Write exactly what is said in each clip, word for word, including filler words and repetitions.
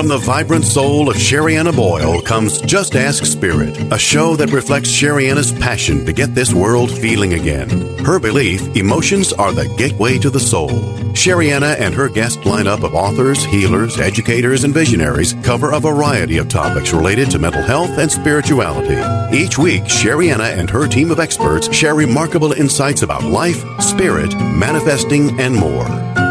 From the vibrant soul of Sherianna Boyle comes Just Ask Spirit, a show that reflects Sherianna's passion to get this world feeling again. Her belief, emotions are the gateway to the soul. Sherianna and her guest lineup of authors, healers, educators, and visionaries cover a variety of topics related to mental health and spirituality. Each week, Sherianna and her team of experts share remarkable insights about life, spirit, manifesting, and more.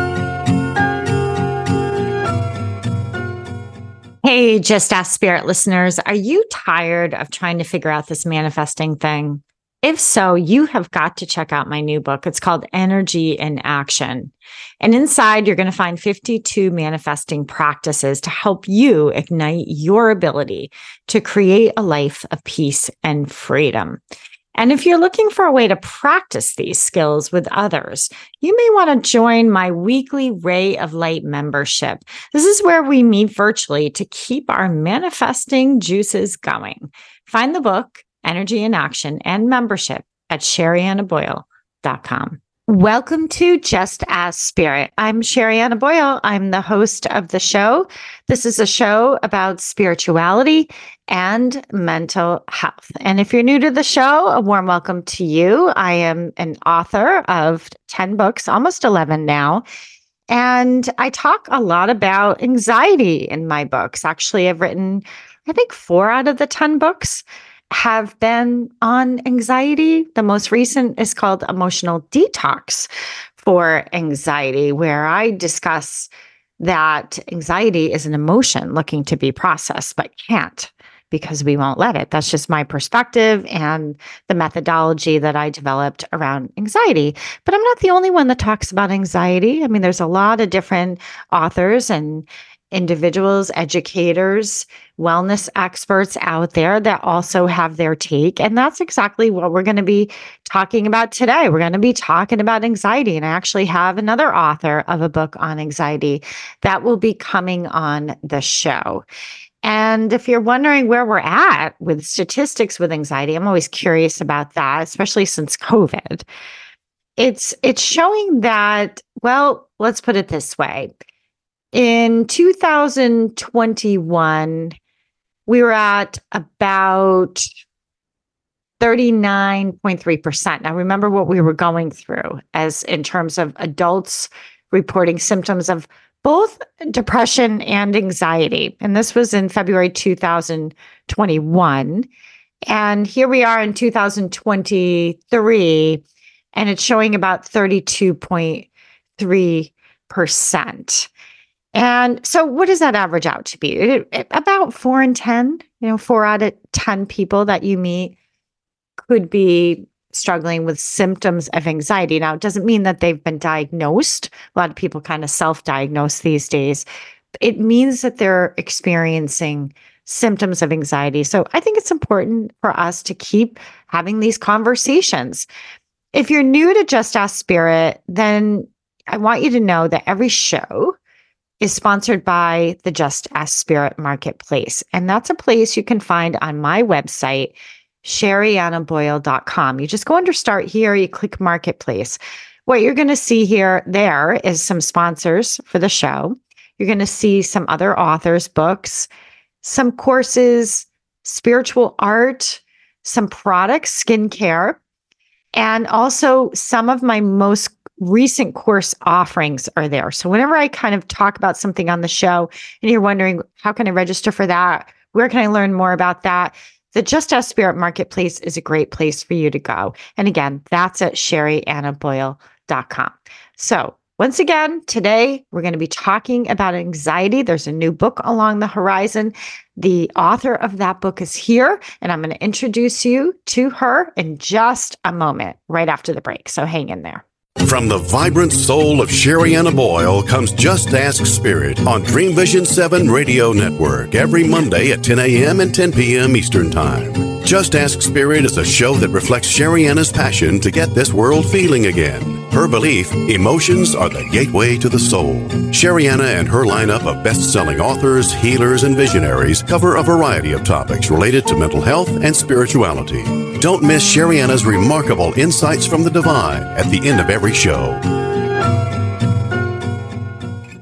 Hey, Just Ask Spirit listeners, are you tired of trying to figure out this manifesting thing? If so, you have got to check out my new book. It's called Energy in Action. And inside, you're going to find fifty-two manifesting practices to help you ignite your ability to create a life of peace and freedom. And if you're looking for a way to practice these skills with others, you may want to join my weekly Ray of Light membership. This is where we meet virtually to keep our manifesting juices going. Find the book, Energy in Action, and membership at Sherianna Boyle dot com. Welcome to Just Ask Spirit. I'm Sherianna Boyle. I'm the host of the show. This is a show about spirituality and mental health. And if you're new to the show, a warm welcome to you. I am an author of ten books, almost eleven now. And I talk a lot about anxiety in my books. Actually, I've written, I think, four out of the ten books have been on anxiety. The most recent is called Emotional Detox for Anxiety, where I discuss that anxiety is an emotion looking to be processed, but can't because we won't let it. That's just my perspective and the methodology that I developed around anxiety. But I'm not the only one that talks about anxiety. I mean, there's a lot of different authors and individuals, educators, wellness experts out there that also have their take. And that's exactly what we're going to be talking about today. We're going to be talking about anxiety. And I actually have another author of a book on anxiety that will be coming on the show. And if you're wondering where we're at with statistics with anxiety, I'm always curious about that, especially since COVID. It's, it's showing that, well, let's put it this way. In two thousand twenty-one, we were at about thirty-nine point three percent. Now, remember what we were going through as in terms of adults reporting symptoms of both depression and anxiety. And this was in February two thousand twenty-one. And here we are in two thousand twenty-three, and it's showing about thirty-two point three percent. And so what does that average out to be? It, it, about four in ten, you know, four out of ten people that you meet could be struggling with symptoms of anxiety. Now, it doesn't mean that they've been diagnosed. A lot of people kind of self-diagnose these days. It means that they're experiencing symptoms of anxiety. So I think it's important for us to keep having these conversations. If you're new to Just Ask Spirit, then I want you to know that every show is sponsored by the Just Ask Spirit Marketplace. And that's a place you can find on my website, Sherianna Boyle dot com. You just go under Start Here, you click Marketplace. What you're going to see here, there is some sponsors for the show. You're going to see some other authors' books, some courses, spiritual art, some products, skincare, and also some of my most recent course offerings are there. So whenever I kind of talk about something on the show and you're wondering, how can I register for that? Where can I learn more about that? The Just Ask Spirit Marketplace is a great place for you to go. And again, that's at Sherianna Boyle dot com. So once again, today we're going to be talking about anxiety. There's a new book along the horizon. The author of that book is here, and I'm going to introduce you to her in just a moment, right after the break. So hang in there. From the vibrant soul of Sherianna Boyle comes Just Ask Spirit on Dream Vision seven Radio Network every Monday at ten a.m. and ten p.m. Eastern Time. Just Ask Spirit is a show that reflects Sherianna's passion to get this world feeling again. Her belief, emotions are the gateway to the soul. Sherianna and her lineup of best-selling authors, healers, and visionaries cover a variety of topics related to mental health and spirituality. Don't miss Sherianna's remarkable insights from the divine at the end of every show.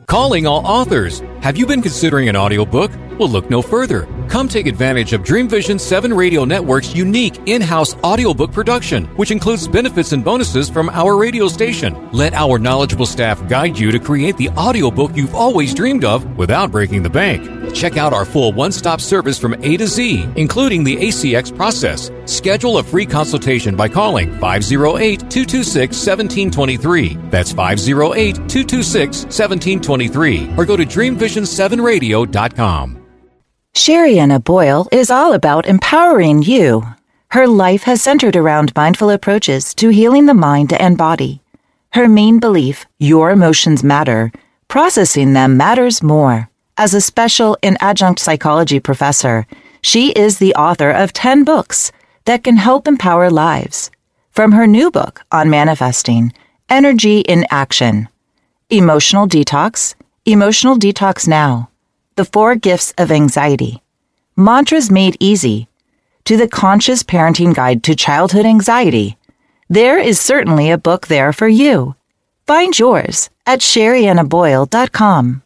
Calling all authors. Have you been considering an audiobook? Well, look no further. Come take advantage of Dream Vision seven Radio Network's unique in-house audiobook production, which includes benefits and bonuses from our radio station. Let our knowledgeable staff guide you to create the audiobook you've always dreamed of without breaking the bank. Check out our full one-stop service from A to Z, including the A C X process. Schedule a free consultation by calling five oh eight, two two six, one seven two three. That's five oh eight, two two six, one seven two three. Or go to dream vision seven radio dot com. Sherianna Boyle is all about empowering you. Her life has centered around mindful approaches to healing the mind and body. Her main belief, your emotions matter, processing them matters more. As a special and adjunct psychology professor, she is the author of ten books that can help empower lives. From her new book on manifesting, Energy in Action, Emotional Detox, Emotional Detox Now, The Four Gifts of Anxiety, Mantras Made Easy, to the Conscious Parenting Guide to Childhood Anxiety, there is certainly a book there for you. Find yours at sherianna boyle dot com.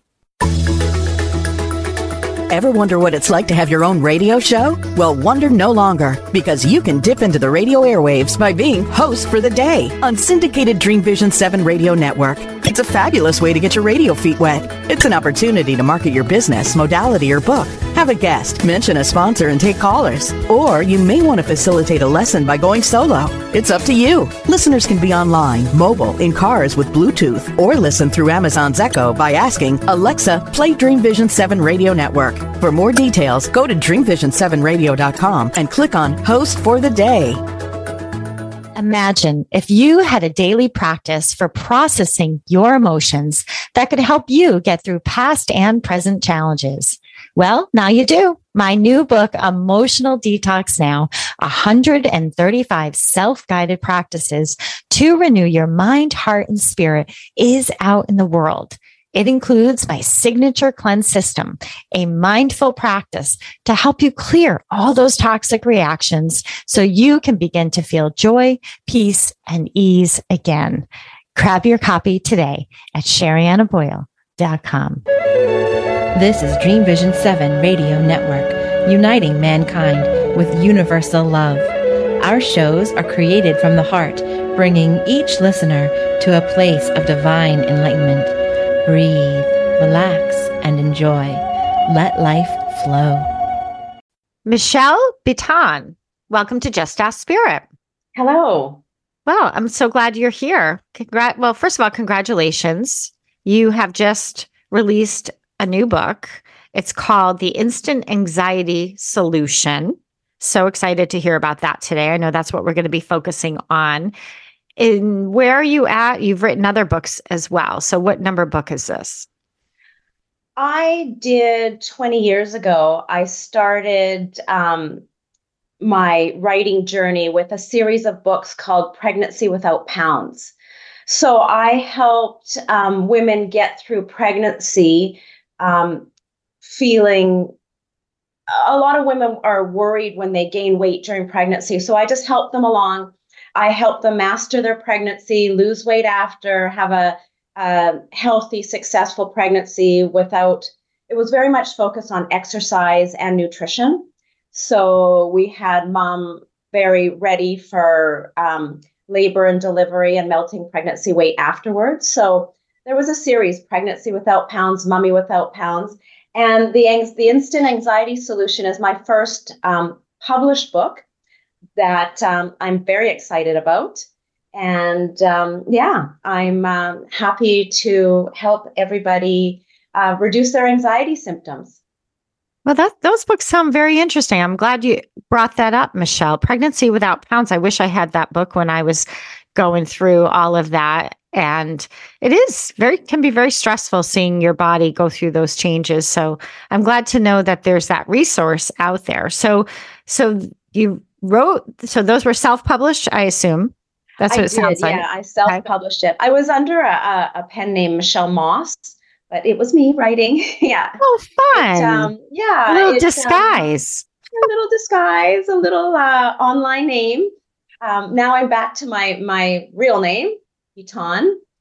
Ever wonder what it's like to have your own radio show? Well, wonder no longer, because you can dip into the radio airwaves by being host for the day on syndicated Dream Vision seven Radio Network. It's a fabulous way to get your radio feet wet. It's an opportunity to market your business, modality, or book. Have a guest, mention a sponsor, and take callers. Or you may want to facilitate a lesson by going solo. It's up to you. Listeners can be online, mobile, in cars with Bluetooth, or listen through Amazon's Echo by asking, Alexa, play Dream Vision seven Radio Network. For more details, go to dream vision seven radio dot com and click on Host for the Day. Imagine if you had a daily practice for processing your emotions that could help you get through past and present challenges. Well, now you do. My new book, Emotional Detox Now, one hundred thirty-five self-guided practices to renew your mind, heart, and spirit, is out in the world. It includes my signature cleanse system, a mindful practice to help you clear all those toxic reactions so you can begin to feel joy, peace, and ease again. Grab your copy today at sherianna boyle dot com. This is Dream Vision seven Radio Network, uniting mankind with universal love. Our shows are created from the heart, bringing each listener to a place of divine enlightenment. Breathe, relax, and enjoy. Let life flow. Michelle Bitton, welcome to Just Ask Spirit. Hello. Well, I'm so glad you're here. Congrat- well, first of all, congratulations. You have just released a new book. It's called The Instant Anxiety Solution. So excited to hear about that today. I know that's what we're going to be focusing on. In where are you at? You've written other books as well. So what number book is this? I did twenty years ago. I started um, my writing journey with a series of books called Pregnancy Without Pounds. So I helped um, women get through pregnancy um, feeling, a lot of women are worried when they gain weight during pregnancy. So I just helped them along. I help them master their pregnancy, lose weight after, have a, a healthy, successful pregnancy without, it was very much focused on exercise and nutrition. So we had mom very ready for um, labor and delivery and melting pregnancy weight afterwards. So there was a series, Pregnancy Without Pounds, Mummy Without Pounds. And the, the Instant Anxiety Solution is my first um, published book that um, I'm very excited about. And um, yeah, I'm um, happy to help everybody uh, reduce their anxiety symptoms. Well, that those books sound very interesting. I'm glad you brought that up, Michelle. Pregnancy Without Pounds. I wish I had that book when I was going through all of that. And it is very, can be very stressful seeing your body go through those changes. So I'm glad to know that there's that resource out there. So, so you wrote, so those were self-published, I assume. That's what I it sounds did, like. Yeah, I self-published it. I was under a, a pen name, Michelle Moss, but it was me writing. Yeah. Oh, fun. It, um, yeah. A little it, disguise. Um, a little disguise, a little uh, online name. Um, now I'm back to my my real name, Bitton.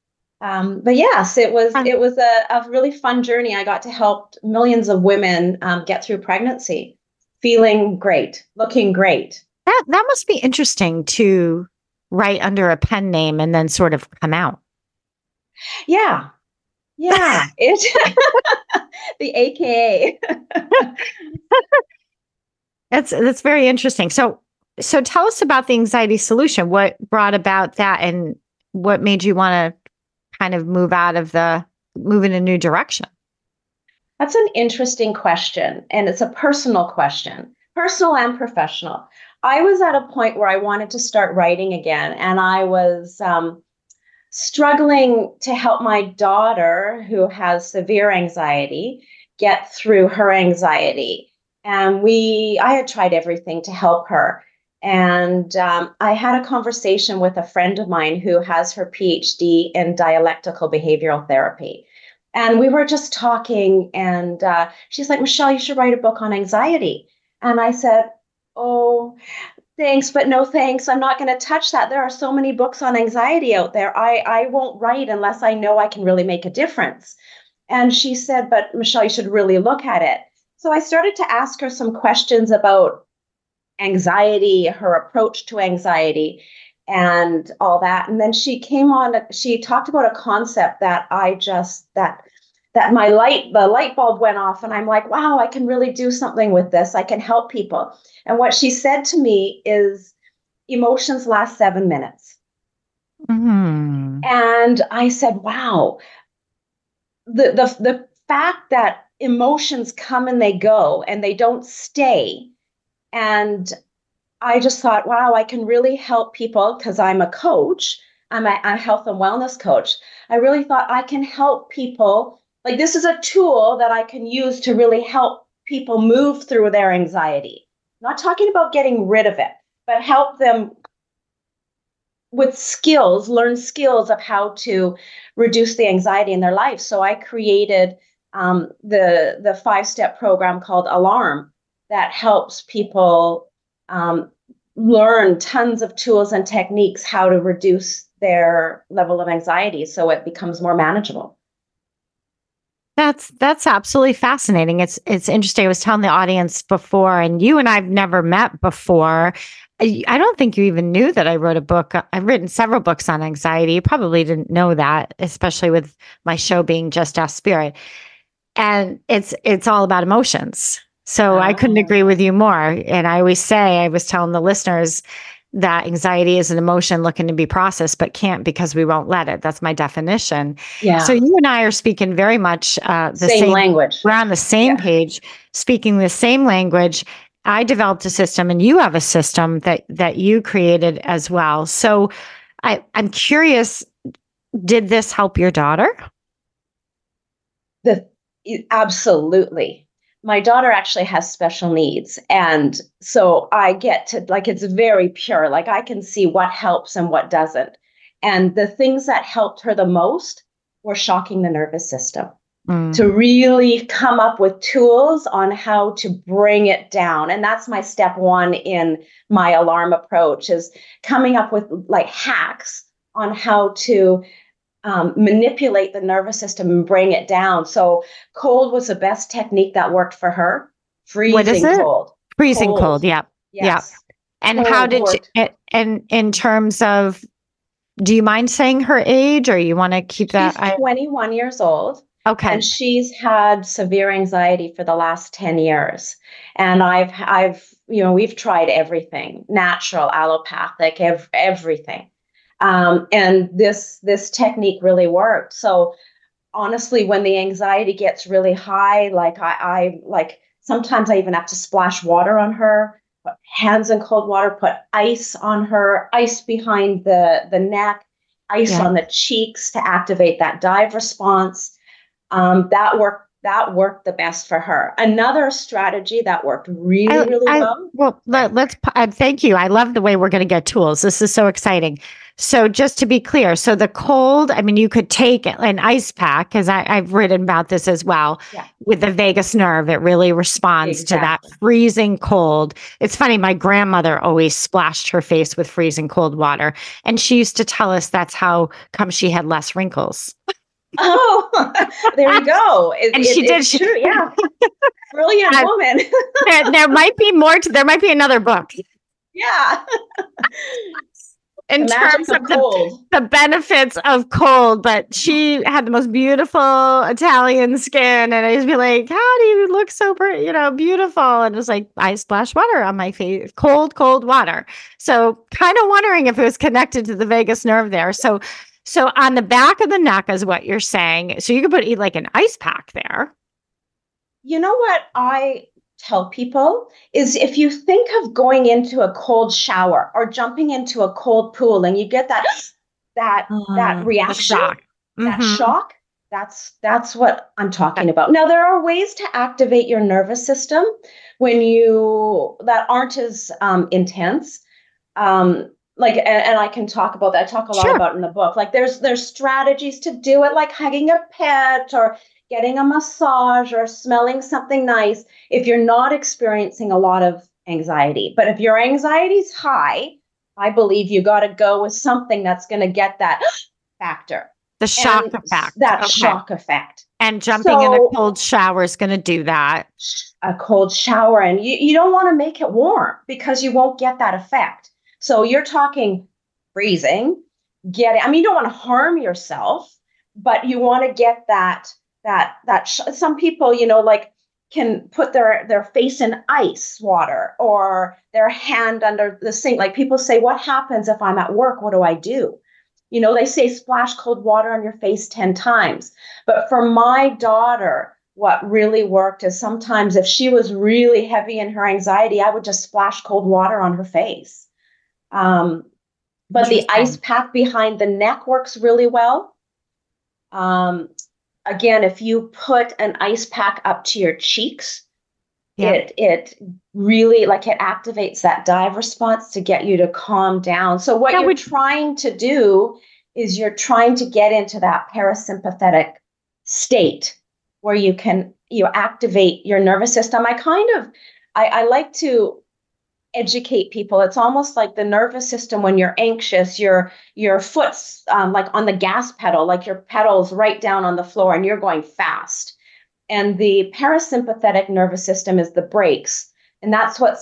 Um, but yes, it was it was a, a really fun journey. I got to help millions of women um, get through pregnancy, feeling great, looking great. That that must be interesting to write under a pen name and then sort of come out. Yeah, yeah. It the A K A. That's that's very interesting. So so tell us about the anxiety solution. What brought about that, and what made you want to kind of move out of the move in a new direction? That's an interesting question, and it's a personal question, personal and professional. I was at a point where I wanted to start writing again, and I was um, struggling to help my daughter, who has severe anxiety, get through her anxiety. And we, I had tried everything to help her. And um, I had a conversation with a friend of mine who has her P H D in dialectical behavioral therapy. And we were just talking, and uh, she's like, Michelle, you should write a book on anxiety. And I said, oh, thanks, but no thanks. I'm not going to touch that. There are so many books on anxiety out there. I, I won't write unless I know I can really make a difference. And she said, but Michelle, you should really look at it. So I started to ask her some questions about anxiety, her approach to anxiety, and all that. And then she came on, she talked about a concept that I just, that, that my light, the light bulb went off, and I'm like, wow, I can really do something with this. I can help people. And what she said to me is, emotions last seven minutes. Mm-hmm. And I said, wow, the, the, the fact that emotions come and they go and they don't stay. And I just thought, wow, I can really help people because I'm a coach. I'm a, a health and wellness coach. I really thought I can help people. Like, this is a tool that I can use to really help people move through their anxiety. Not talking about getting rid of it, but help them with skills, learn skills of how to reduce the anxiety in their life. So I created um, the, the five-step program called Alarm that helps people um, learn tons of tools and techniques how to reduce their level of anxiety so it becomes more manageable. That's that's absolutely fascinating. It's it's interesting. I was telling the audience before, and you and I've never met before. I, I don't think you even knew that I wrote a book. I've written several books on anxiety. You probably didn't know that, especially with my show being Just Ask Spirit. And it's it's all about emotions. So oh. I couldn't agree with you more. And I always say, I was telling the listeners that anxiety is an emotion looking to be processed, but can't because we won't let it. That's my definition. Yeah. So you and I are speaking very much uh, the same, same language. We're on the same yeah. page, speaking the same language. I developed a system, and you have a system that that you created as well. So I, I'm curious, did this help your daughter? The absolutely. My daughter actually has special needs. And so I get to, like, it's very pure. Like, I can see what helps and what doesn't. And the things that helped her the most were shocking the nervous system. Mm. To really come up with tools on how to bring it down. And that's my step one in my Alarm approach, is coming up with like hacks on how to Um, manipulate the nervous system and bring it down. So cold was the best technique that worked for her. Freezing what is it? cold. Freezing cold. cold. Yeah. Yes. Yeah. And cold how did worked. you, and in terms of, do you mind saying her age, or you want to keep that? She's twenty-one I, years old. Okay. And she's had severe anxiety for the last ten years. And I've, I've, you know, we've tried everything, natural, allopathic, ev- everything. Um, and this this technique really worked. So honestly, when the anxiety gets really high, like I, I like sometimes I even have to splash water on her, put hands in cold water, put ice on her, ice behind the, the neck, ice yeah. on the cheeks to activate that dive response. Um, that worked that worked the best for her. Another strategy that worked really, I, really I, well. Well, let, let's, uh, thank you. I love the way we're going to get tools. This is so exciting. So just to be clear, so the cold, I mean, you could take an ice pack, because I've written about this as well. Yeah. With the vagus nerve, it really responds Exactly. to that freezing cold. It's funny, my grandmother always splashed her face with freezing cold water. And she used to tell us that's how come she had less wrinkles. Oh, there you go. It, And it, she did. It's She, true. Yeah. Brilliant I- woman. there, there might be more to, there might be another book. Yeah. In The terms magic of of the, cold. the benefits of cold, but she had the most beautiful Italian skin, and I just be like, "How do you look so pretty, you know, beautiful?" And it was like, I splash water on my face, cold, cold water. So, kind of wondering if it was connected to the vagus nerve there. So, so on the back of the neck is what you're saying. So you could put like an ice pack there. You know what I tell people is, if you think of going into a cold shower or jumping into a cold pool and you get that that Mm, that the reaction, shock. that Mhm. shock, that's that's what I'm talking about. Now, there are ways to activate your nervous system when you that aren't as um, intense. Um, like, and, and I can talk about that. I talk a lot Sure. about in the book. Like, there's there's strategies to do it, like hugging a pet or getting a massage or smelling something nice if you're not experiencing a lot of anxiety. But if your anxiety's high, I believe you got to go with something that's going to get that factor. The shock And effect. That Okay. shock effect. And jumping in So- a cold shower is going to do that. A cold shower, and you, you don't want to make it warm because you won't get that effect. So you're talking freezing, getting, I mean, you don't want to harm yourself, but you want to get that, that, that, sh- some people, you know, like can put their, their face in ice water or their hand under the sink. Like, people say, what happens if I'm at work? What do I do? You know, they say splash cold water on your face ten times. But for my daughter, what really worked is sometimes if she was really heavy in her anxiety, I would just splash cold water on her face. Um, but the ice pack behind the neck works really well. Um, again, if you put an ice pack up to your cheeks, Yeah. it it really, like, it activates that dive response to get you to calm down. So what That you're would- trying to do is you're trying to get into that parasympathetic state where you can you activate your nervous system. I kind of I, I like to educate people. It's almost like the nervous system when you're anxious, your your foot's um, like on the gas pedal, like your pedal's right down on the floor and you're going fast. And the parasympathetic nervous system is the brakes, and that's what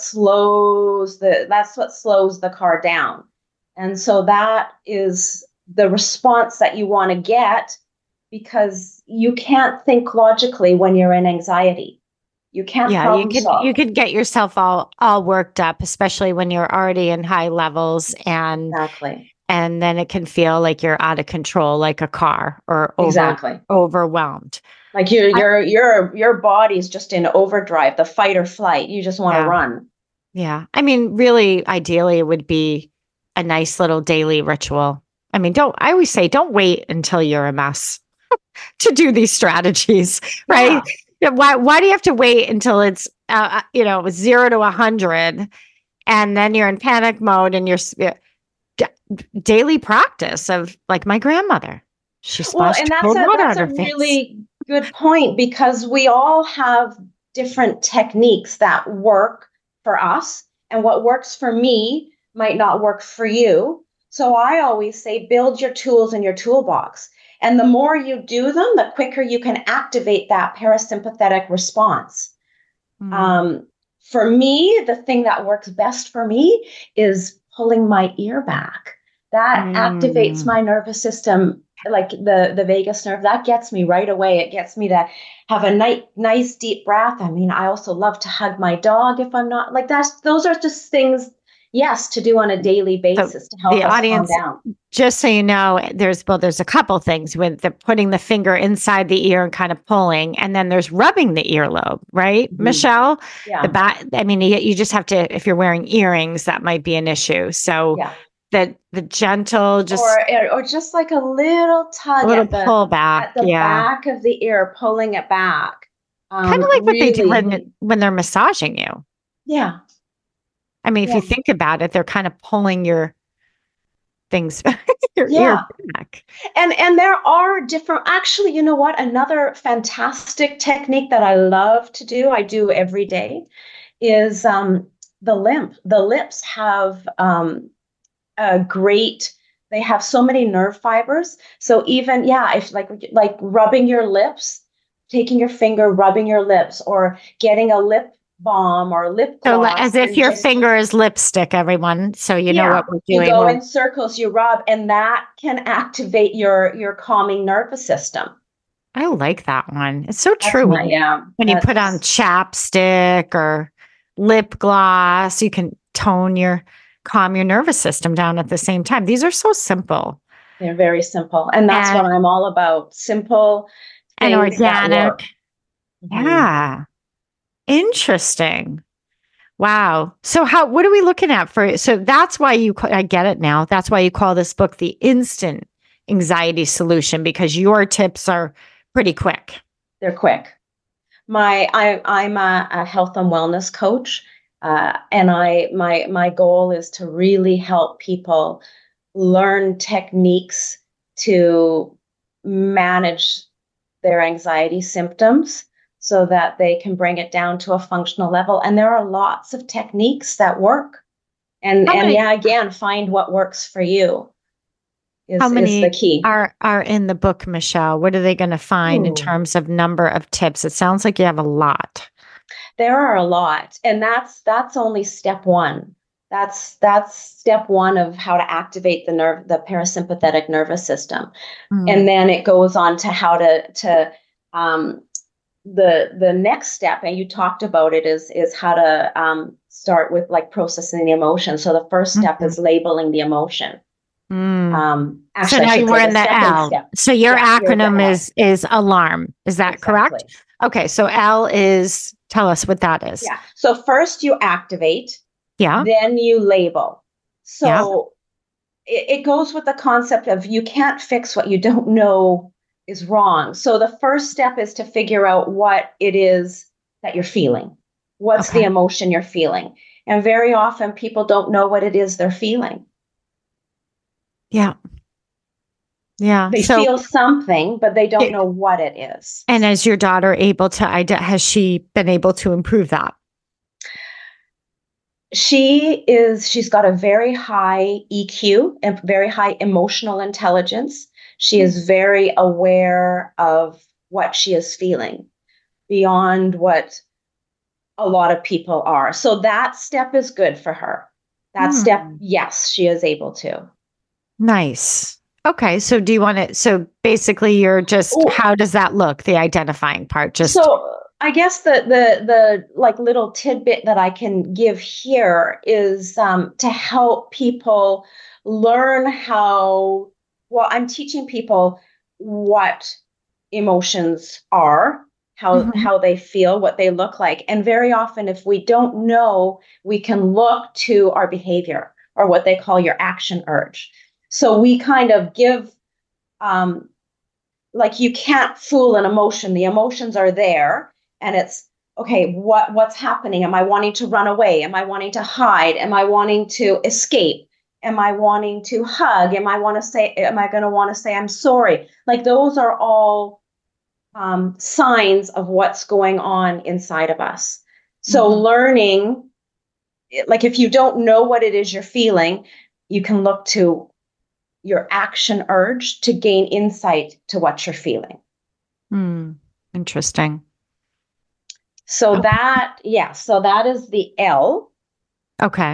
slows the that's what slows the car down. And so that is the response that you want to get, because you can't think logically when you're in anxiety. You can't Yeah, you problem could solve. you could get yourself all all worked up, especially when you're already in high levels, and Exactly. and then it can feel like you're out of control, like a car, or over, Exactly. overwhelmed. Like your your your your body's just in overdrive, the fight or flight. You just want to Yeah. run. Yeah, I mean, really, ideally, it would be a nice little daily ritual. I mean, don't I always say, don't wait until you're a mess to do these strategies, right? Yeah. Yeah, Why why do you have to wait until it's uh, uh, you know zero to a hundred, and then you're in panic mode, and you're s- uh, d- daily practice of, like, my grandmother, she Well, splashed and that's cold a, water that's on a her face. really good point, because we all have different techniques that work for us, and what works for me might not work for you. So I always say, build your tools in your toolbox. And the more you do them, the quicker you can activate that parasympathetic response. Mm. Um, for me, the thing that works best for me is pulling my ear back. That Mm. activates my nervous system, like the, the vagus nerve. That gets me right away. It gets me to have a nice, nice deep breath. I mean, I also love to hug my dog if I'm not like that. Those are just things, yes, to do on a daily basis to help the us audience- calm down. Just so you know, there's well, there's a couple things with the putting the finger inside the ear and kind of pulling, and then there's rubbing the earlobe, right, Mhm. Michelle? Yeah. The back. I mean, you, you just have to. If you're wearing earrings, that might be an issue. So Yeah. the the gentle, just Or, or just like a little tug a little at the, pull back. at the Yeah, back of the ear, pulling it back. Um, kind of like what they do really, when, when they're massaging you. yeah. I mean, if Yeah. you think about it, they're kind of pulling your things, your Yeah. ear back. And and there are different, actually, you know what? Another fantastic technique that I love to do, I do every day, is um, the limp. The lips have um, a great, they have so many nerve fibers. So even, yeah, if like like rubbing your lips, taking your finger, rubbing your lips, or getting a lip balm or lip So gloss. as if and your just- finger is lipstick, everyone. So you know yeah, what we're you doing. go We're- in circles, you rub, and that can activate your your calming nervous system. I like that one. It's so That's true. my- yeah, When you put that's- on chapstick or lip gloss, you can tone your, calm your nervous system down at the same time. These are so simple They're very simple. And that's And- what I'm all about. Simple and things that organic. work. Mhm. Yeah. Interesting. Wow. So how, what are we looking at for, so that's why you, ca- I get it now. That's why you call this book the instant anxiety solution, because your tips are pretty quick. They're quick. My, I, I'm a, a health and wellness coach. Uh, and I, my, my goal is to really help people learn techniques to manage their anxiety symptoms so that they can bring it down to a functional level. And there are lots of techniques that work. And, How and many- yeah, again, find what works for you is, How many is the key. are, are in the book, Michelle? What are they going to find in Ooh. terms of number of tips? It sounds like you have a lot. There are a lot, and that's that's only step one. That's that's step one of how to activate the nerve, the parasympathetic nervous system, Mm. and then it goes on to how to to um, the the next step. And you talked about it is is how to um, start with like processing the emotion. So the first step Mhm. is labeling the emotion. Mm. Um, So actually, I now should you say were in the second L. step. So your Yeah, you're the acronym L. is is alarm. Is that correct? Exactly. Okay. So L is, tell us what that is. Yeah. So first you activate. Yeah. Then you label. So Yeah. it, it goes with the concept of you can't fix what you don't know is wrong. So the first step is to figure out what it is that you're feeling. What's Okay. the emotion you're feeling? And very often people don't know what it is they're feeling. Yeah. Yeah. They so, feel something, but they don't It- know what it is. and is your daughter able to, ide- has she been able to improve that? She is, she's got a very high E Q and very high emotional intelligence. She is very aware of what she is feeling beyond what a lot of people are. So that step is good for her. That Hmm. step, yes, she is able to. Nice. Okay. So do you want to, so basically you're just, Ooh. how does that look? The identifying part, just, So I guess the the the like little tidbit that I can give here is um, to help people learn how. Well, I'm teaching people what emotions are, how Mhm. how they feel, what they look like, and very often, if we don't know, we can look to our behavior or what they call your action urge. So we kind of give. Um, like you can't fool an emotion. The emotions are there, and it's okay. What what's happening? Am I wanting to run away? Am I wanting to hide? Am I wanting to escape? Am I wanting to hug? Am I want to say? Am I going to want to say I'm sorry? Like those are all um, signs of what's going on inside of us. So Mhm. learning, like if you don't know what it is you're feeling, you can look to your action urge to gain insight to what you're feeling. Hmm. Interesting. So Okay. that, yeah, so that is the L. Okay.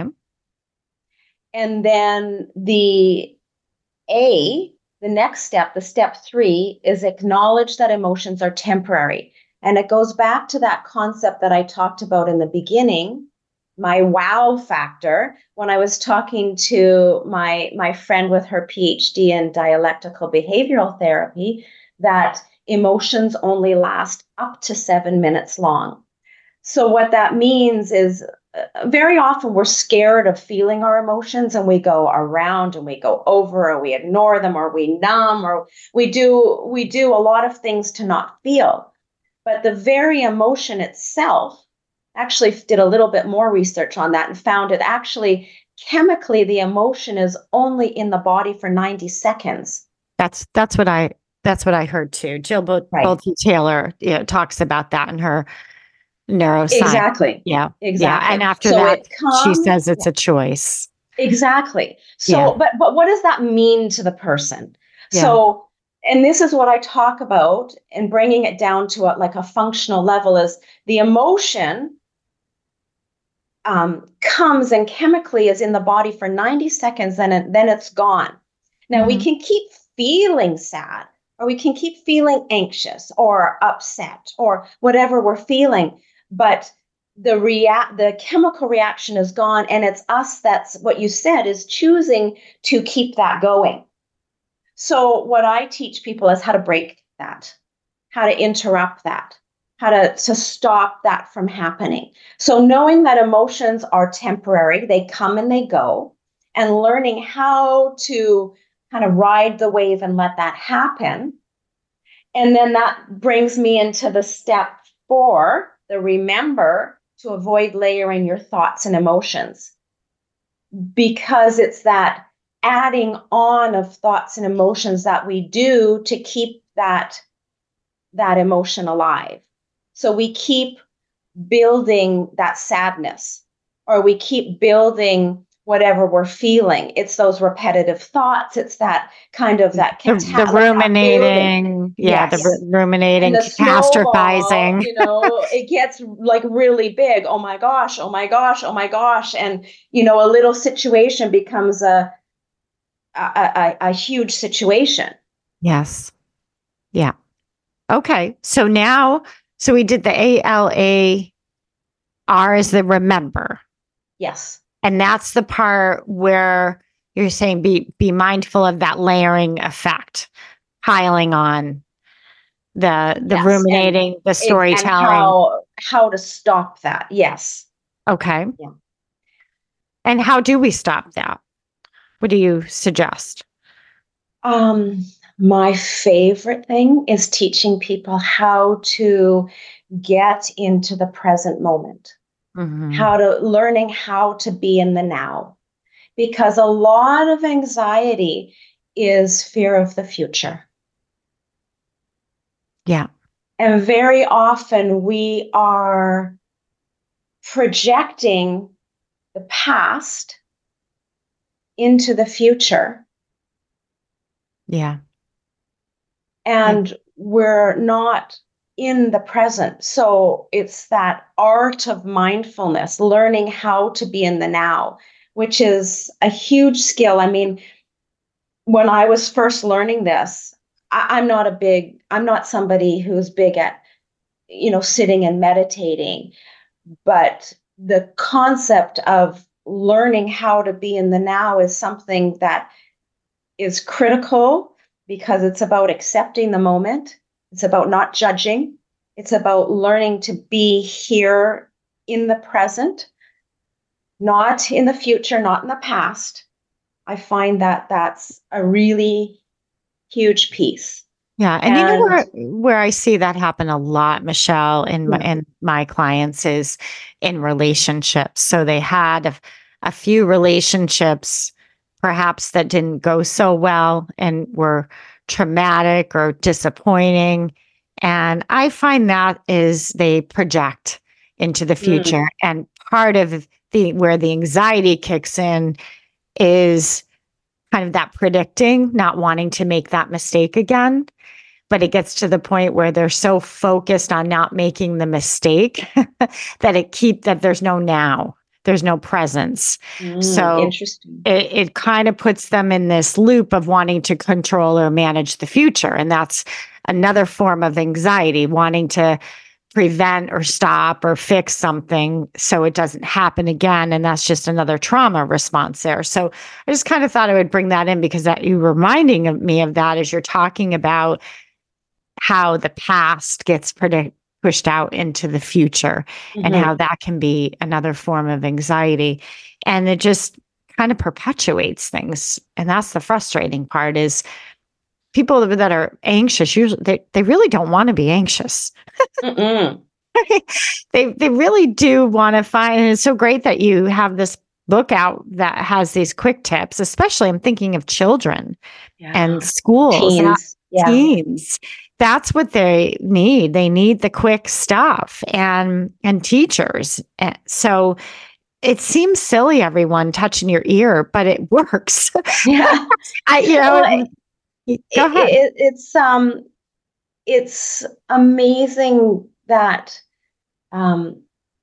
And then the A, the next step, the step three, is acknowledge that emotions are temporary. And it goes back to that concept that I talked about in the beginning, my wow factor, when I was talking to my, my friend with her PhD in dialectical behavioral therapy, that emotions only last up to seven minutes long. So what that means is uh, very often we're scared of feeling our emotions and we go around and we go over or we ignore them or we numb or we do we do a lot of things to not feel. But the very emotion itself, actually did a little bit more research on that and found it actually chemically the emotion is only in the body for ninety seconds. That's that's what I that's what I heard too. Jill Bo- Right. Bolte Taylor, you know, talks about that in her neuroscience. Exactly. Yeah. Exactly. Yeah. And after so that, it comes, she says it's yeah. a choice. Exactly. So, Yeah. but but what does that mean to the person? Yeah. So, and this is what I talk about, and bringing it down to a, like a functional level is the emotion um, comes and chemically is in the body for ninety seconds, and it, then it's gone. Now Mm-hmm. we can keep feeling sad, or we can keep feeling anxious or upset or whatever we're feeling, but the react the chemical reaction is gone, and it's us that's what you said is choosing to keep that going. So what I teach people is how to break that, how to interrupt that, how to, to stop that from happening. So knowing that emotions are temporary, they come and they go, and learning how to kind of ride the wave and let that happen. And then that brings me into the step four, the remember, to avoid layering your thoughts and emotions, because it's that adding on of thoughts and emotions that we do to keep that that emotion alive. So we keep building that sadness, or we keep building whatever we're feeling. It's those repetitive thoughts. It's that kind of that The, cata- the like that ruminating. Yeah. Yes. The ru- ruminating, and the snowball, catastrophizing. you know, it gets like really big. Oh my gosh, oh my gosh, oh my gosh. And, you know, a little situation becomes a, a, a, a huge situation. Yes. Yeah. Okay. So now, so we did the A L A R is the remember. Yes. And that's the part where you're saying be be mindful of that layering effect, piling on the the Yes, ruminating, and, the storytelling. And how, how to stop that. Yes. Okay. Yeah. And how do we stop that? What do you suggest? Um, my favorite thing is teaching people how to get into the present moment. Mm-hmm. How to learning how to be in the now, because a lot of anxiety is fear of the future. Yeah. And very often we are projecting the past into the future. Yeah. And yeah. we're not in the present. So it's that art of mindfulness, learning how to be in the now, which is a huge skill. I mean, when I was first learning this, I, I'm not a big, I'm not somebody who's big at, you know, sitting and meditating, but the concept of learning how to be in the now is something that is critical, because it's about accepting the moment. It's about not judging. It's about learning to be here in the present, not in the future, not in the past. I find that that's a really huge piece. Yeah. And, and you know where, where I see that happen a lot, Michelle, in my, in my clients is in relationships. So they had a, a few relationships perhaps that didn't go so well and were traumatic or disappointing. And I find that is they project into the future. Mm. And part of the where the anxiety kicks in is kind of that predicting, not wanting to make that mistake again. But it gets to the point where they're so focused on not making the mistake that it keep that there's no now. There's no presence. Mm, so interesting. It, it kind of puts them in this loop of wanting to control or manage the future. And that's another form of anxiety, wanting to prevent or stop or fix something so it doesn't happen again. And that's just another trauma response there. So I just kind of thought I would bring that in because that you reminding me of that as you're talking about how the past gets predict. pushed out into the future, mm-hmm. and how that can be another form of anxiety. And it just kind of perpetuates things. And that's the frustrating part is people that are anxious, usually they, they really don't want to be anxious. they they really do want to find, and it's so great that you have this book out that has these quick tips, especially I'm thinking of children yeah. and schools, teens. Yeah. teens. That's what they need. They need the quick stuff and and teachers. And so it seems silly, everyone touching your ear, but it works. Yeah, I you know. Well, it, go ahead. It, it, it's um, it's amazing that um,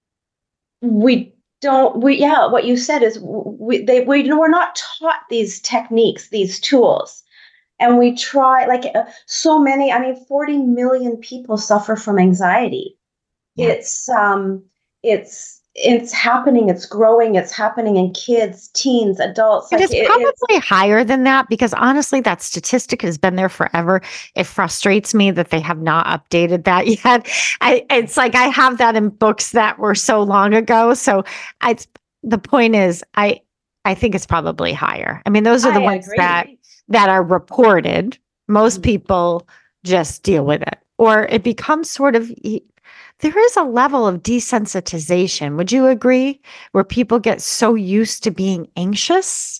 we don't. We yeah, what you said is we they we you know, we're not taught these techniques, these tools. And we try, like uh, so many, I mean, forty million people suffer from anxiety. Yeah. It's, um, it's, it's happening. It's growing. It's happening in kids, teens, adults. Like, it's it, probably it's, higher than that because honestly, that statistic has been there forever. It frustrates me that they have not updated that yet. I, it's like, I have that in books that were so long ago. So I, the point is, I, I think it's probably higher. I mean, those are the I ones agree. that that are reported. Most people just deal with it, or it becomes sort of, there is a level of desensitization. Would you agree? Where people get so used to being anxious?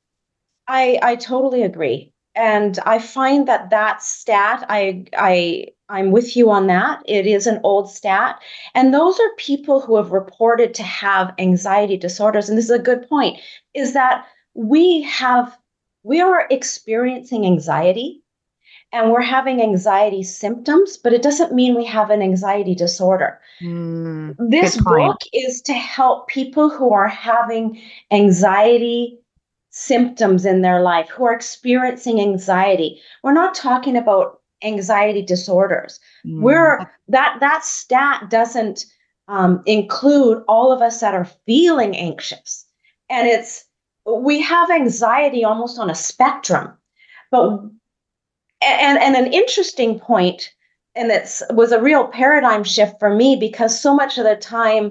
I, I totally agree. And I find that that stat, I, I, I'm with you on that. It is an old stat. And those are people who have reported to have anxiety disorders. And this is a good point, is that we have We are experiencing anxiety and we're having anxiety symptoms, but it doesn't mean we have an anxiety disorder. Mm, this book is to help people who are having anxiety symptoms in their life, who are experiencing anxiety. We're not talking about anxiety disorders. Mm. We're that that stat doesn't um, include all of us that are feeling anxious. And it's we have anxiety almost on a spectrum, but and and an interesting point, and it was a real paradigm shift for me because so much of the time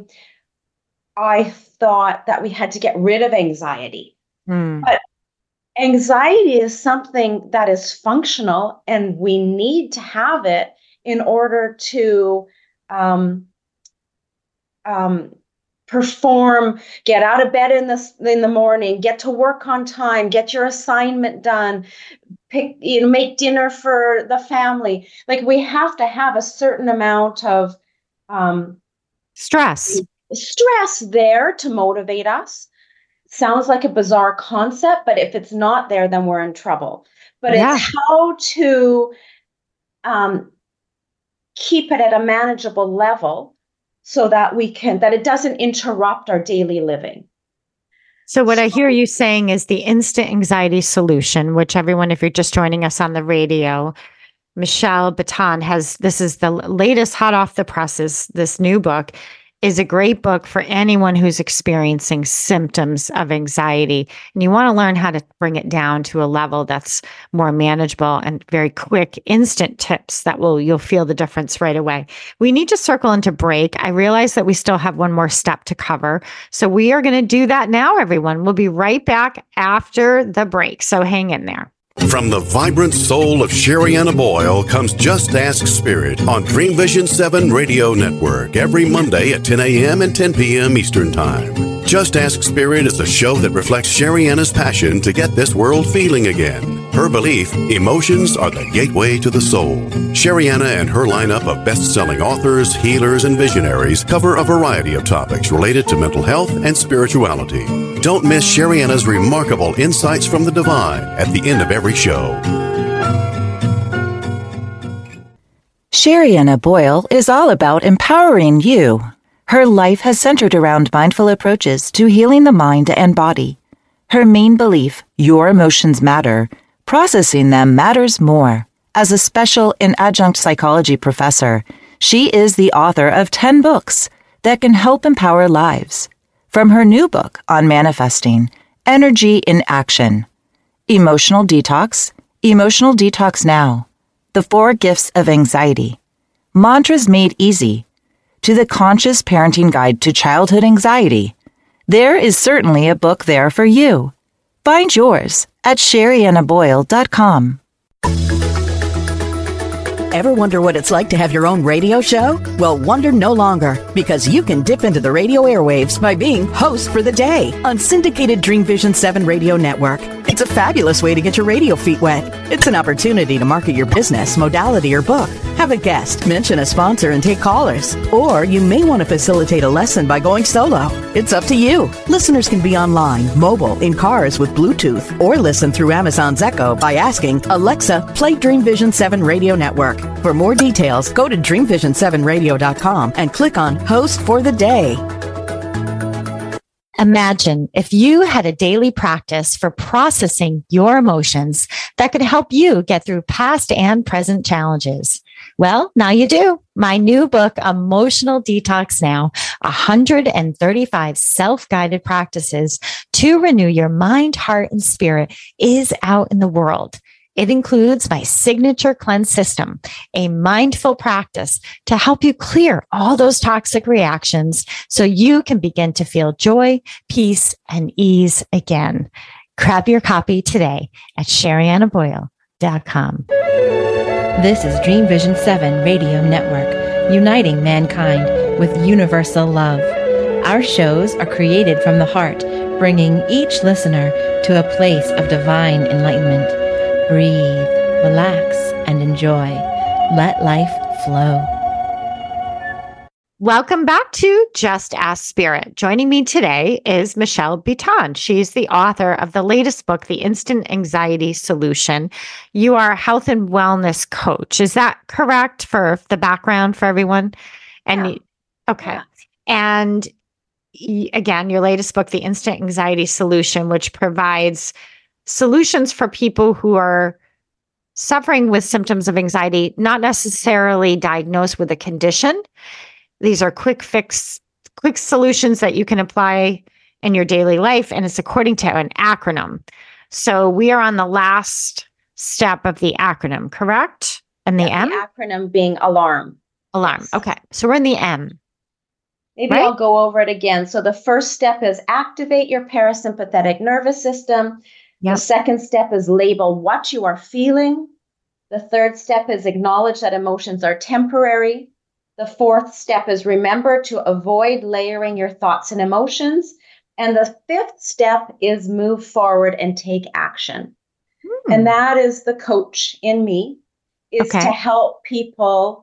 I thought that we had to get rid of anxiety, mm. but anxiety is something that is functional, and we need to have it in order to um, um, perform, get out of bed in the in the morning, get to work on time, get your assignment done, pick, you know, make dinner for the family. Like we have to have a certain amount of um, stress, stress there to motivate us. Sounds like a bizarre concept, but if it's not there, then we're in trouble. But yeah. It's how to um, keep it at a manageable level, so that we can, that it doesn't interrupt our daily living. So what so, I hear you saying is the instant anxiety solution, which everyone, if you're just joining us on the radio, Michelle Baton has, this is the latest hot off the presses, this new book is a great book for anyone who's experiencing symptoms of anxiety. And you want to learn how to bring it down to a level that's more manageable and very quick, instant tips that will, you'll feel the difference right away. We need to circle into break. I realize that we still have one more step to cover. So we are going to do that now, everyone. We'll be right back after the break. So hang in there. From the vibrant soul of Sherry-Anna Boyle comes Just Ask Spirit on Dream Vision seven Radio Network every Monday at ten a.m. and ten p.m. Eastern Time. Just Ask Spirit is a show that reflects Sherry-Anna's passion to get this world feeling again. Her belief, emotions are the gateway to the soul. Sherry-Anna and her lineup of best-selling authors, healers, and visionaries cover a variety of topics related to mental health and spirituality. Don't miss Sherry-Anna's remarkable insights from the divine at the end of every show. Sherry-Anna Boyle is all about empowering you. Her life has centered around mindful approaches to healing the mind and body. Her main belief, your emotions matter, processing them matters more. As a special and adjunct psychology professor, she is the author of ten books that can help empower lives. From her new book on manifesting, Energy in Action, Emotional Detox, Emotional Detox Now, The Four Gifts of Anxiety, Mantras Made Easy, to the Conscious Parenting Guide to Childhood Anxiety, there is certainly a book there for you. Find yours at sherry anna boyle dot com. Ever wonder what it's like to have your own radio show? Well, wonder no longer, because you can dip into the radio airwaves by being host for the day on syndicated Dream Vision seven Radio Network. It's a fabulous way to get your radio feet wet. It's an opportunity to market your business, modality, or book. Have a guest, mention a sponsor, and take callers. Or you may want to facilitate a lesson by going solo. It's up to you. Listeners can be online, mobile, in cars with Bluetooth, or listen through Amazon's Echo by asking, Alexa, play Dream Vision seven Radio Network. For more details, go to dream vision seven radio dot com and click on Host for the Day. Imagine if you had a daily practice for processing your emotions that could help you get through past and present challenges. Well, now you do. My new book, Emotional Detox Now, one hundred thirty-five self-guided practices to renew your mind, heart, and spirit, is out in the world. It includes my signature cleanse system, a mindful practice to help you clear all those toxic reactions so you can begin to feel joy, peace, and ease again. Grab your copy today at sherry anna boyle dot com. This is Dream Vision seven Radio Network, uniting mankind with universal love. Our shows are created from the heart, bringing each listener to a place of divine enlightenment. Breathe, relax, and enjoy. Let life flow. Welcome back to Just Ask Spirit. Joining me today is Michelle Bitton. She's the author of the latest book, The Instant Anxiety Solution. You are a health and wellness coach. Is that correct for the background for everyone? And Yeah. you- okay. Yeah. And y- again, your latest book, The Instant Anxiety Solution, which provides solutions for people who are suffering with symptoms of anxiety, not necessarily diagnosed with a condition. These are quick fix, quick solutions that you can apply in your daily life, and it's according to an acronym. So we are on the last step of the acronym, correct? And the Yeah, M? the acronym being ALARM. Alarm. Yes. Okay. So we're in the M. Maybe Right? I'll go over it again. So the first step is activate your parasympathetic nervous system. Yep. The second step is label what you are feeling. The third step is acknowledge that emotions are temporary. The fourth step is remember to avoid layering your thoughts and emotions. And the fifth step is move forward and take action. Hmm. And that is the coach in me, is Okay. to help people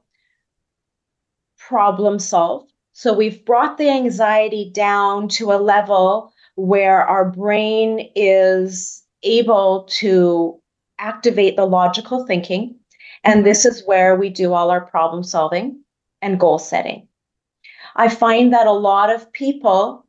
problem solve. So we've brought the anxiety down to a level where our brain is able to activate the logical thinking. And this is where we do all our problem solving and goal setting. I find that a lot of people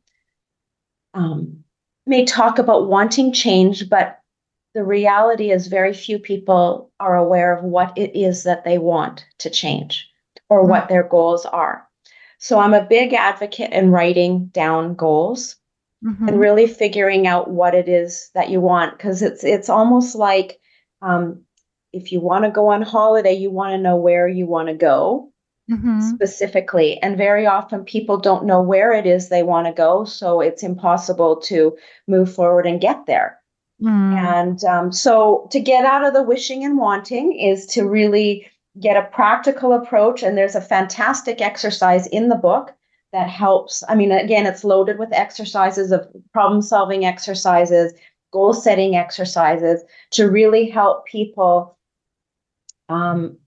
um, may talk about wanting change, but the reality is very few people are aware of what it is that they want to change or Mm. what their goals are. So I'm a big advocate in writing down goals Mhm. and really figuring out what it is that you want, because it's it's almost like um, if you want to go on holiday, you want to know where you want to go Mhm. specifically. And very often people don't know where it is they want to go, so it's impossible to move forward and get there. Mm. And um, so to get out of the wishing and wanting is to really get a practical approach. And there's a fantastic exercise in the book that helps. I mean, again, it's loaded with exercises of problem solving exercises, goal setting exercises to really help people um,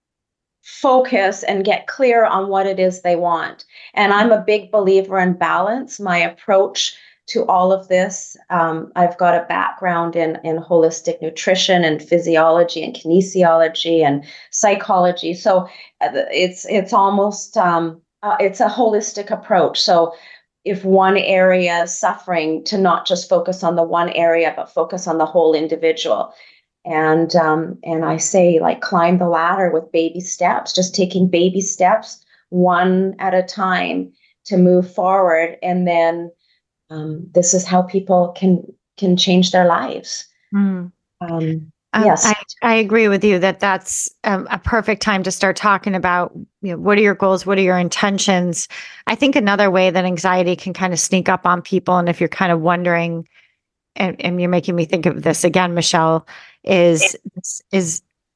focus and get clear on what it is they want. And I'm a big believer in balance. My approach to all of this, um, I've got a background in, in holistic nutrition and physiology and kinesiology and psychology. So uh, it's it's almost um, uh, it's a holistic approach. So if one area is suffering, to not just focus on the one area, but focus on the whole individual. And um, and I say, like, climb the ladder with baby steps, just taking baby steps one at a time to move forward. And then um, this is how people can can change their lives. Mm. Um, Um, yes. I, I agree with you that that's um, a perfect time to start talking about, you know, what are your goals? What are your intentions? I think another way that anxiety can kind of sneak up on people, and if you're kind of wondering, and, and you're making me think of this again, Michelle, is is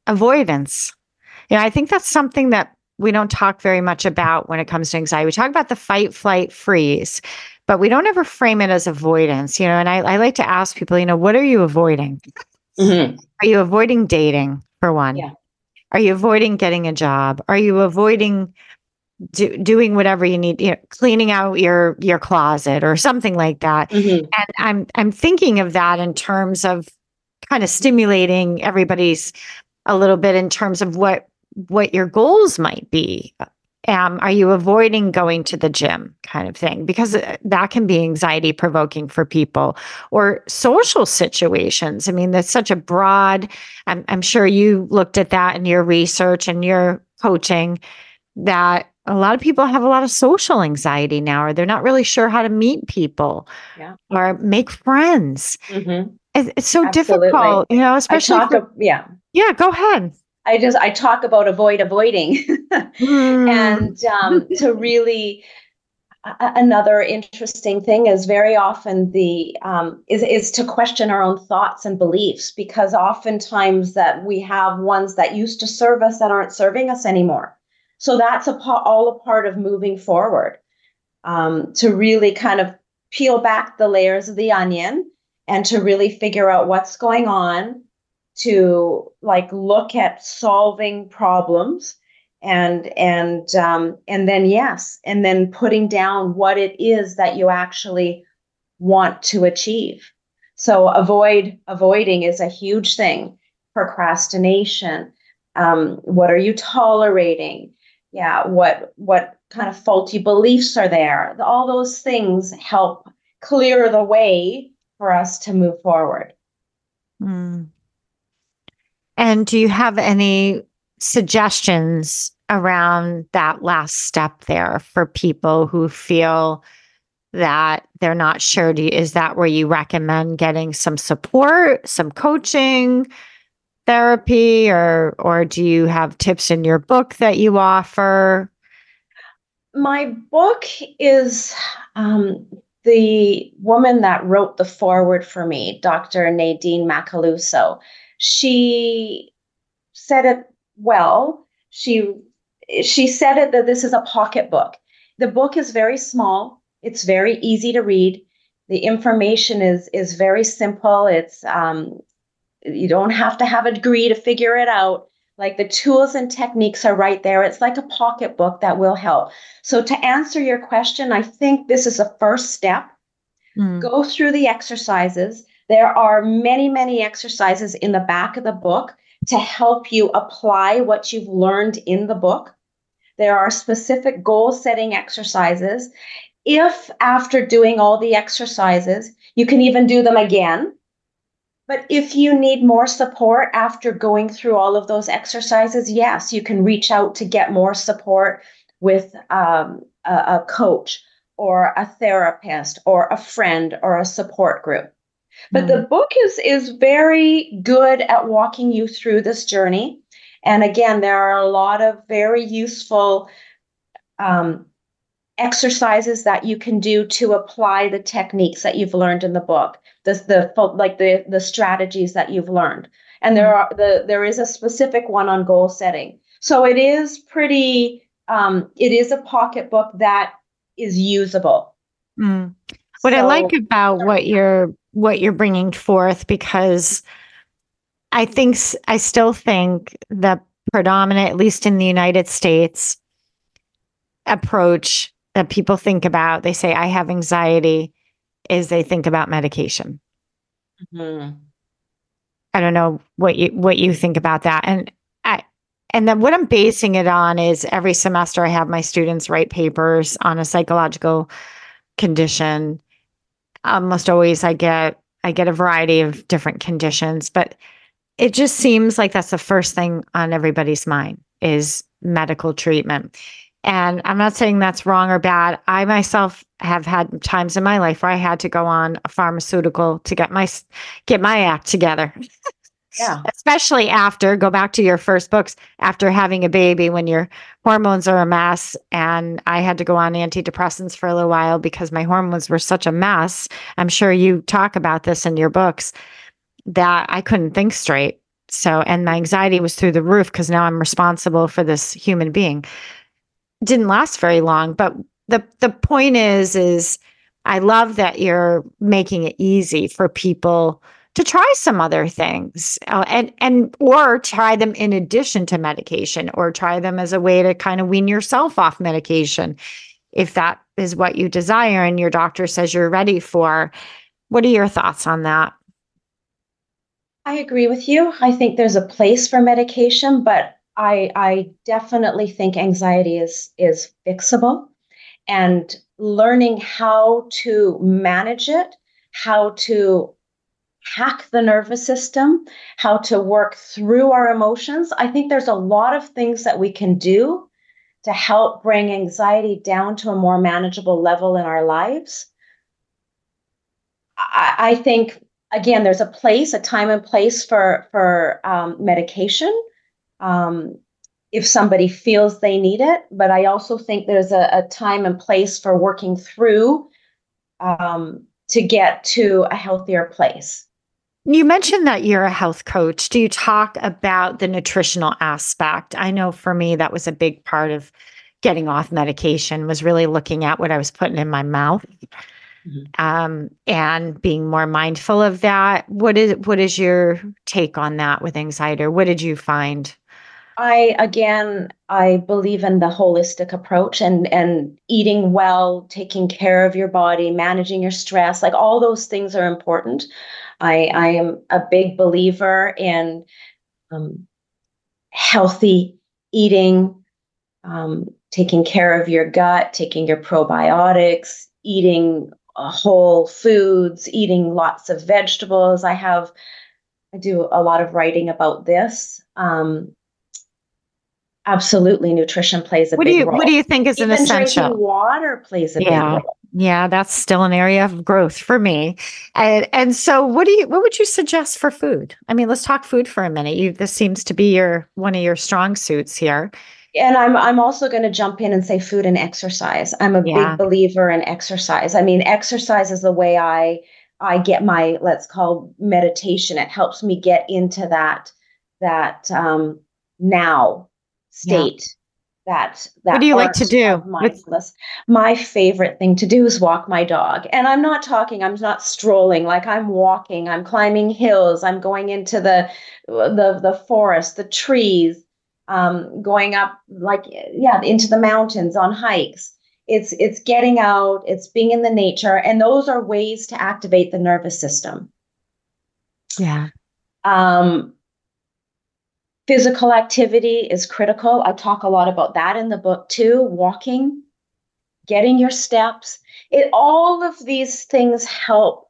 avoidance. You know, I think that's something that we don't talk very much about when it comes to anxiety. We talk about the fight, flight, freeze, but we don't ever frame it as avoidance, you know, and I, I like to ask people, you know, what are you avoiding? Mm-hmm. Are you avoiding dating, for one? Yeah. Are you avoiding getting a job? Are you avoiding do, doing whatever you need, you know, cleaning out your your closet or something like that? Mm-hmm. And I'm I'm thinking of that in terms of kind of stimulating everybody's a little bit in terms of what what your goals might be. Um, are you avoiding going to the gym, kind of thing? Because that can be anxiety provoking for people, or social situations. I mean, that's such a broad, I'm, I'm sure you looked at that in your research and your coaching, that a lot of people have a lot of social anxiety now, or they're not really sure how to meet people yeah. or make friends. Mm-hmm. It's, it's so Absolutely. difficult, you know, especially. I talk for, of, yeah. Yeah, go ahead. I just, I talk about avoid avoiding mm. and um, to really, uh, another interesting thing is very often the, um, is, is to question our own thoughts and beliefs, because oftentimes that we have ones that used to serve us that aren't serving us anymore. So that's a, all a part of moving forward, um, to really kind of peel back the layers of the onion and to really figure out what's going on, to like look at solving problems and and um, and then yes, and then putting down what it is that you actually want to achieve. So avoid avoiding is a huge thing. Procrastination. Um, what are you tolerating? Yeah, what what kind of faulty beliefs are there? All those things help clear the way for us to move forward. Mm. And do you have any suggestions around that last step there for people who feel that they're not sure? Do you, is that where you recommend getting some support, some coaching, therapy, or or do you have tips in your book that you offer? My book is um, the woman that wrote the foreword for me, Doctor Nadine Macaluso. She said it well. She she said it that this is a pocket book. The book is very small. It's very easy to read. The information is is very simple. It's um, you don't have to have a degree to figure it out. Like the tools and techniques are right there. It's like a pocket book that will help. So to answer your question, I think this is a first step. Mm. Go through the exercises. There are many, many exercises in the back of the book to help you apply what you've learned in the book. There are specific goal-setting exercises. If after doing all the exercises, you can even do them again. But if you need more support after going through all of those exercises, yes, you can reach out to get more support with um, a, a coach or a therapist or a friend or a support group. But mm. the book is is very good at walking you through this journey. And again, there are a lot of very useful um, exercises that you can do to apply the techniques that you've learned in the book, the, the like the, the strategies that you've learned. And there are the there is a specific one on goal setting. So it is pretty, um, it is a pocketbook that is usable. Mm. What so, I like about what you're what you're bringing forth, because I think I still think the predominant, at least in the United States, approach that people think about, they say, I have anxiety, is they think about medication. Mm-hmm. I don't know what you what you think about that. And I and then what I'm basing it on is every semester I have my students write papers on a psychological condition. Almost always I get I get a variety of different conditions, but it just seems like that's the first thing on everybody's mind is medical treatment. And I'm not saying that's wrong or bad. I myself have had times in my life where I had to go on a pharmaceutical to get my get my act together. Yeah. Especially after, go back to your first books, after having a baby when your hormones are a mess. And I had to go on antidepressants for a little while because my hormones were such a mess. I'm sure you talk about this in your books, that I couldn't think straight. So, and my anxiety was through the roof because now I'm responsible for this human being. Didn't last very long, but the the point is, is I love that you're making it easy for people to try some other things, uh, and and or try them in addition to medication, or try them as a way to kind of wean yourself off medication, if that is what you desire and your doctor says you're ready for. What are your thoughts on that? I agree with you. I think there's a place for medication, but I I definitely think anxiety is is fixable, and learning how to manage it, how to hack the nervous system, how to work through our emotions. I think there's a lot of things that we can do to help bring anxiety down to a more manageable level in our lives. I, I think, again, there's a place, a time and place for, for um, medication um, if somebody feels they need it. But I also think there's a, a time and place for working through um, to get to a healthier place. You mentioned that you're a health coach. Do you talk about the nutritional aspect? I know for me, that was a big part of getting off medication, was really looking at what I was putting in my mouth, mm-hmm. um, and being more mindful of that. What is, what is your take on that with anxiety? Or what did you find? I, again, I believe in the holistic approach, and, and eating well, taking care of your body, managing your stress, like all those things are important. I, I am a big believer in um, healthy eating, um, taking care of your gut, taking your probiotics, eating uh, whole foods, eating lots of vegetables. I have, I do a lot of writing about this. Um, absolutely, nutrition plays a what big do you, role. What do you think is Even an essential? Drinking water plays a yeah. big role. Yeah, that's still an area of growth for me. And and so what do you what would you suggest for food? I mean, let's talk food for a minute. You this seems to be your one of your strong suits here. And I'm I'm also going to jump in and say food and exercise. I'm a Yeah. big believer in exercise. I mean, exercise is the way I I get my, let's call, meditation. It helps me get into that that um, now state. Yeah. That, that what do you like to do? Mindfulness. My favorite thing to do is walk my dog. And I'm not talking, I'm not strolling, like I'm walking, I'm climbing hills, I'm going into the the the forest, the trees, um, going up, like, yeah, into the mountains on hikes. It's it's getting out, it's being in the nature, and those are ways to activate the nervous system. Yeah. Um Physical activity is critical. I talk a lot about that in the book too. Walking, getting your steps. It, all of these things help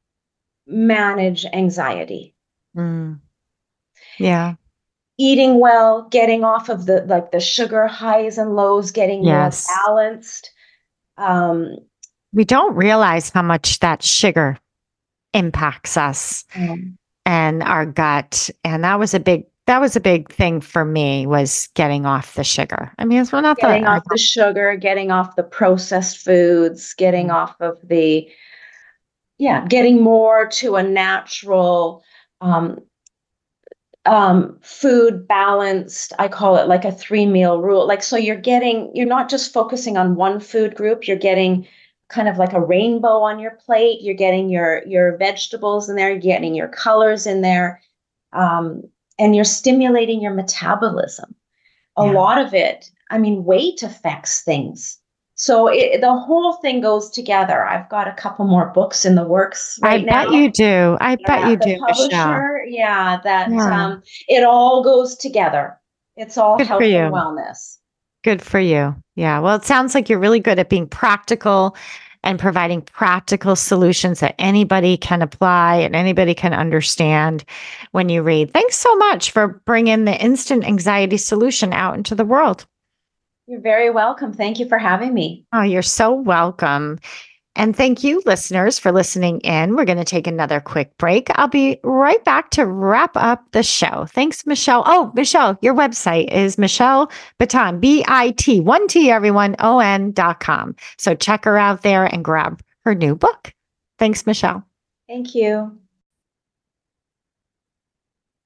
manage anxiety. Mm. Yeah. Eating well, getting off of the, like the sugar highs and lows, getting yes. more balanced. Um, we don't realize how much that sugar impacts us um, and our gut. And that was a big That was a big thing for me, was getting off the sugar. I mean, it's not getting the, off the sugar, getting off the processed foods, getting mm-hmm. off of the, yeah, getting more to a natural um, um, food balanced. I call it like a three meal rule. Like, so you're getting, you're not just focusing on one food group, you're getting kind of like a rainbow on your plate. You're getting your, your vegetables in there, you're getting your colors in there. Um, And you're stimulating your metabolism. A yeah. lot of it, I mean, weight affects things. So it, the whole thing goes together. I've got a couple more books in the works right I now. bet you do. I bet yeah, you the do, publisher, Michelle. Yeah, that yeah. Um, it all goes together. It's all Good health for you. and wellness. Good for you. Yeah. Well, it sounds like you're really good at being practical and providing practical solutions that anybody can apply and anybody can understand when you read. Thanks so much for bringing the instant anxiety solution out into the world. You're very welcome. Thank you for having me. Oh, you're so welcome. And thank you, listeners, for listening in. We're going to take another quick break. I'll be right back to wrap up the show. Thanks, Michelle. Oh, Michelle, your website is Michelle Bitton, B I T, one T, everyone, O N dot com. So check her out there and grab her new book. Thanks, Michelle. Thank you.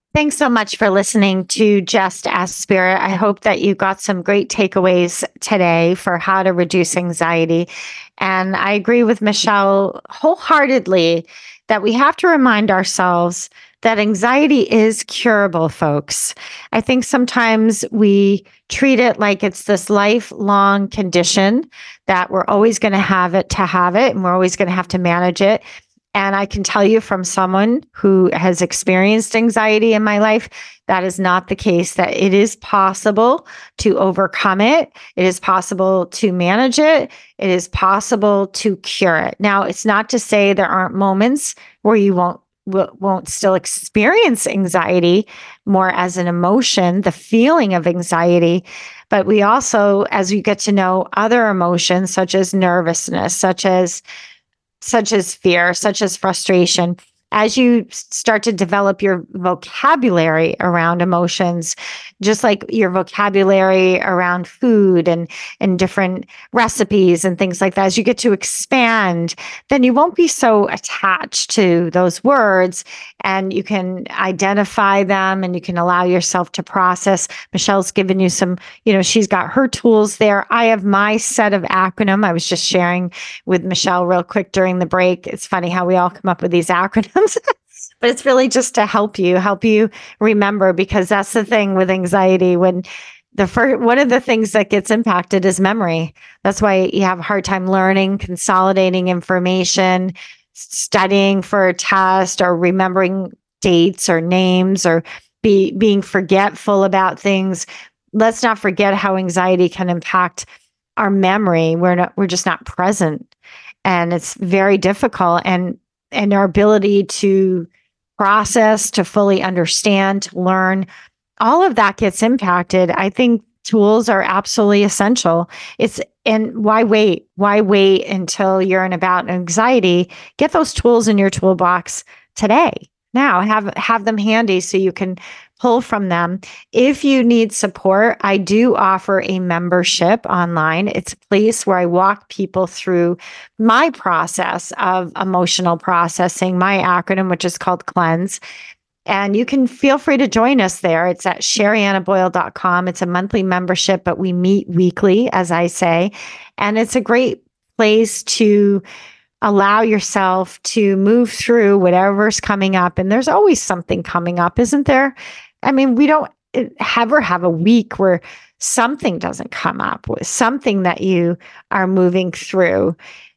Thanks so much for listening to Just Ask Spirit. I hope that you got some great takeaways today for how to reduce anxiety. And I agree with Michelle wholeheartedly that we have to remind ourselves that anxiety is curable, folks. I think sometimes we treat it like it's this lifelong condition that we're always going to have it to have it, and we're always going to have to manage it. And I can tell you from someone who has experienced anxiety in my life, that is not the case, that it is possible to overcome it. It is possible to manage it. It is possible to cure it. Now, it's not to say there aren't moments where you won't won't still experience anxiety more as an emotion, the feeling of anxiety. But we also, as we get to know other emotions, such as nervousness, such as such as fear, such as frustration, as you start to develop your vocabulary around emotions, just like your vocabulary around food and, and different recipes and things like that, as you get to expand, then you won't be so attached to those words, and you can identify them and you can allow yourself to process. Michelle's given you some, you know, she's got her tools there. I have my set of acronym. I was just sharing with Michelle real quick during the break. It's funny how we all come up with these acronyms. But it's really just to help you, help you remember, because that's the thing with anxiety. When the first, one of the things that gets impacted is memory. That's why you have a hard time learning, consolidating information, studying for a test, or remembering dates or names, or be being forgetful about things. Let's not forget how anxiety can impact our memory. We're not, we're just not present, and it's very difficult. And and our ability to process, to fully understand, to learn, all of that gets impacted. I think tools are absolutely essential. It's, and why wait? Why wait until you're in a bout of anxiety? Get those tools in your toolbox today. Now, have have them handy so you can pull from them. If you need support, I do offer a membership online. It's a place where I walk people through my process of emotional processing, my acronym, which is called CLEANSE. And you can feel free to join us there. It's at sherry anna boyle dot com. It's a monthly membership, but we meet weekly, as I say. And it's a great place to allow yourself to move through whatever's coming up. And there's always something coming up, isn't there? I mean, we don't ever have a week where something doesn't come up with something that you are moving through.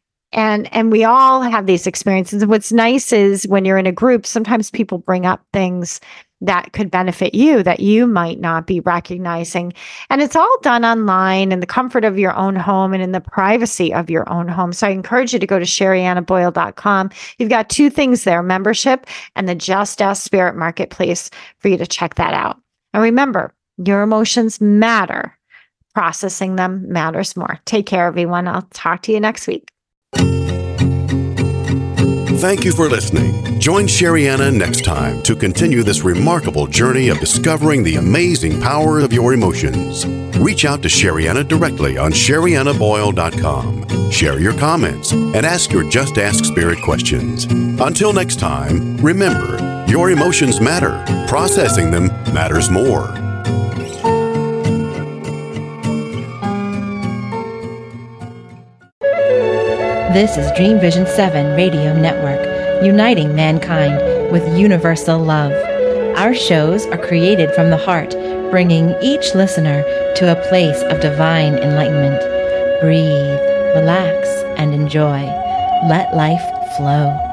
And and we all have these experiences. And what's nice is when you're in a group, sometimes people bring up things that could benefit you that you might not be recognizing. And it's all done online in the comfort of your own home and in the privacy of your own home. So I encourage you to go to sherry anna boyle dot com. You've got two things there, membership and the Just Ask Spirit Marketplace, for you to check that out. And remember, your emotions matter. Processing them matters more. Take care, everyone. I'll talk to you next week. Thank you for listening. Join Sherry Anna next time to continue this remarkable journey of discovering the amazing power of your emotions. Reach out to Sherry Anna directly on sherry anna boyle dot com. Share your comments and ask your Just Ask Spirit questions. Until next time, remember, your emotions matter. Processing them matters more. This is Dream Vision seven Radio Network, uniting mankind with universal love. Our shows are created from the heart, bringing each listener to a place of divine enlightenment. Breathe, relax, and enjoy. Let life flow.